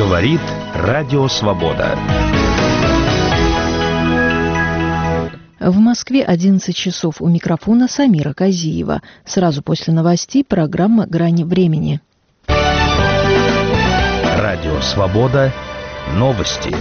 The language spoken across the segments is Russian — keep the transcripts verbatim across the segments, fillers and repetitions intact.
Говорит Радио Свобода. В Москве одиннадцать часов. У микрофона Самира Казиева. Сразу после новостей программа «Грани времени». Радио Свобода. Новости.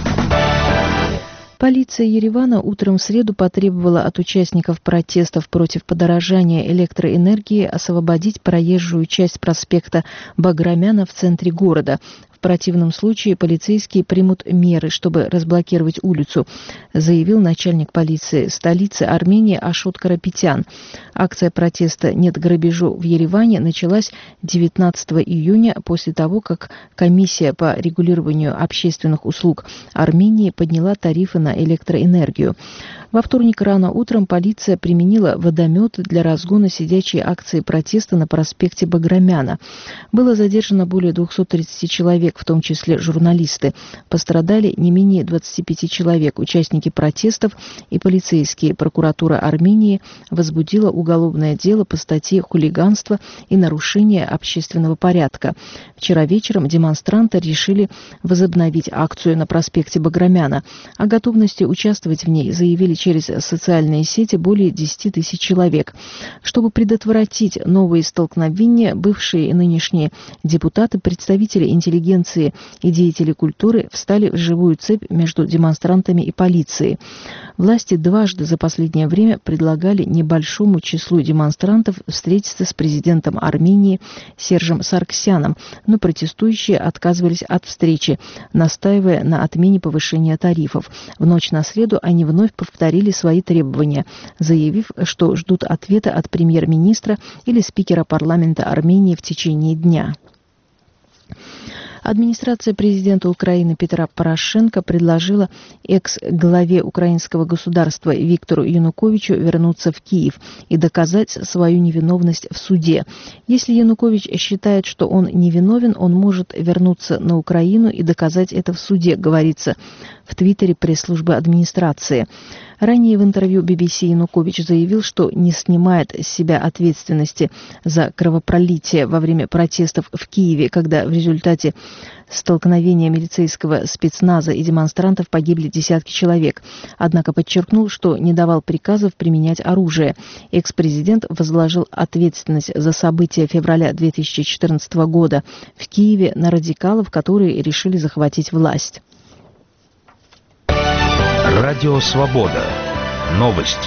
Полиция Еревана утром в среду потребовала от участников протестов против подорожания электроэнергии освободить проезжую часть проспекта Баграмяна в центре города. В противном случае полицейские примут меры, чтобы разблокировать улицу, заявил начальник полиции столицы Армении Ашот Карапетян. Акция протеста «Нет грабежу» в Ереване началась девятнадцатого июня после того, как комиссия по регулированию общественных услуг Армении подняла тарифы на электроэнергию. Во вторник рано утром полиция применила водомет для разгона сидячей акции протеста на проспекте Баграмяна. Было задержано более двухсот тридцати человек, в том числе журналисты. Пострадали не менее двадцати пяти человек, участники протестов и полицейские. Прокуратура Армении возбудила уголовное дело по статье «Хулиганство и нарушение общественного порядка». Вчера вечером демонстранты решили возобновить акцию на проспекте Баграмяна. О готовности участвовать в ней заявили через социальные сети более десяти тысяч человек. Чтобы предотвратить новые столкновения, бывшие и нынешние депутаты, представители интеллигенции и деятели культуры встали в живую цепь между демонстрантами и полицией. Власти дважды за последнее время предлагали небольшому числу демонстрантов встретиться с президентом Армении Сержем Сарксяном, но протестующие отказывались от встречи, настаивая на отмене повышения тарифов. В ночь на среду они вновь повторили свои требования, заявив, что ждут ответа от премьер-министра или спикера парламента Армении в течение дня. Администрация президента Украины Петра Порошенко предложила экс-главе украинского государства Виктору Януковичу вернуться в Киев и доказать свою невиновность в суде. Если Янукович считает, что он невиновен, он может вернуться на Украину и доказать это в суде, говорится в твиттере пресс-службы администрации. Ранее в интервью би би си Янукович заявил, что не снимает с себя ответственности за кровопролитие во время протестов в Киеве, когда в результате столкновения милицейского спецназа и демонстрантов погибли десятки человек. Однако подчеркнул, что не давал приказов применять оружие. Экс-президент возложил ответственность за события февраля две тысячи четырнадцатого года в Киеве на радикалов, которые решили захватить власть. Радио Свобода. Новости.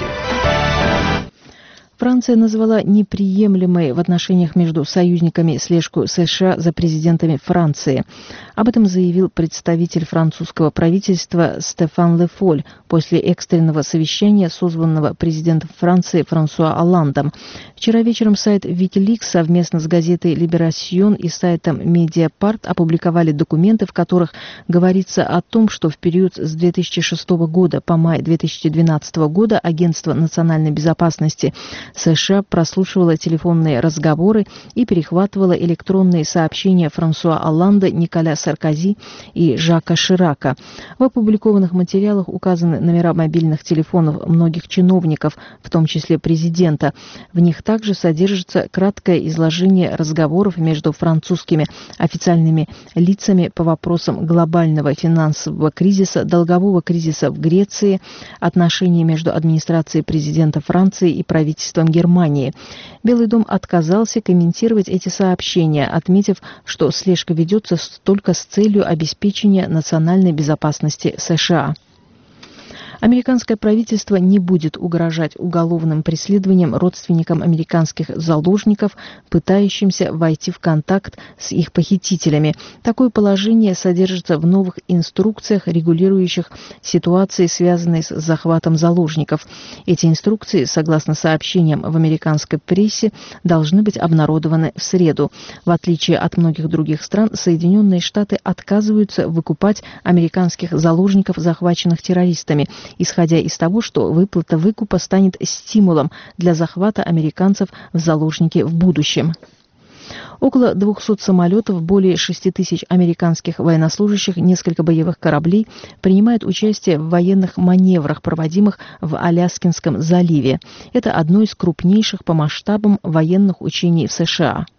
Франция назвала неприемлемой в отношениях между союзниками слежку США за президентами Франции. Об этом заявил представитель французского правительства Стефан Ле Фоль после экстренного совещания, созванного президентом Франции Франсуа Олландом. Вчера вечером сайт Wikileaks совместно с газетой Либерасьон и сайтом Mediapart опубликовали документы, в которых говорится о том, что в период с две тысячи шестого года по май две тысячи двенадцатого года Агентство национальной безопасности США прослушивало телефонные разговоры и перехватывало электронные сообщения Франсуа Олланда, Николя Саркози и Жака Ширака. В опубликованных материалах указаны номера мобильных телефонов многих чиновников, в том числе президента. В них также содержится краткое изложение разговоров между французскими официальными лицами по вопросам глобального финансового кризиса, долгового кризиса в Греции, отношений между администрацией президента Франции и правительством Германии. Белый дом отказался комментировать эти сообщения, отметив, что слежка ведется только с целью обеспечения национальной безопасности США. Американское правительство не будет угрожать уголовным преследованием родственникам американских заложников, пытающимся войти в контакт с их похитителями. Такое положение содержится в новых инструкциях, регулирующих ситуации, связанные с захватом заложников. Эти инструкции, согласно сообщениям в американской прессе, должны быть обнародованы в среду. В отличие от многих других стран, Соединенные Штаты отказываются выкупать американских заложников, захваченных террористами, исходя из того, что выплата выкупа станет стимулом для захвата американцев в заложники в будущем. Около двухсот самолетов, более шести тысяч американских военнослужащих, несколько боевых кораблей принимают участие в военных маневрах, проводимых в Аляскинском заливе. Это одно из крупнейших по масштабам военных учений в США.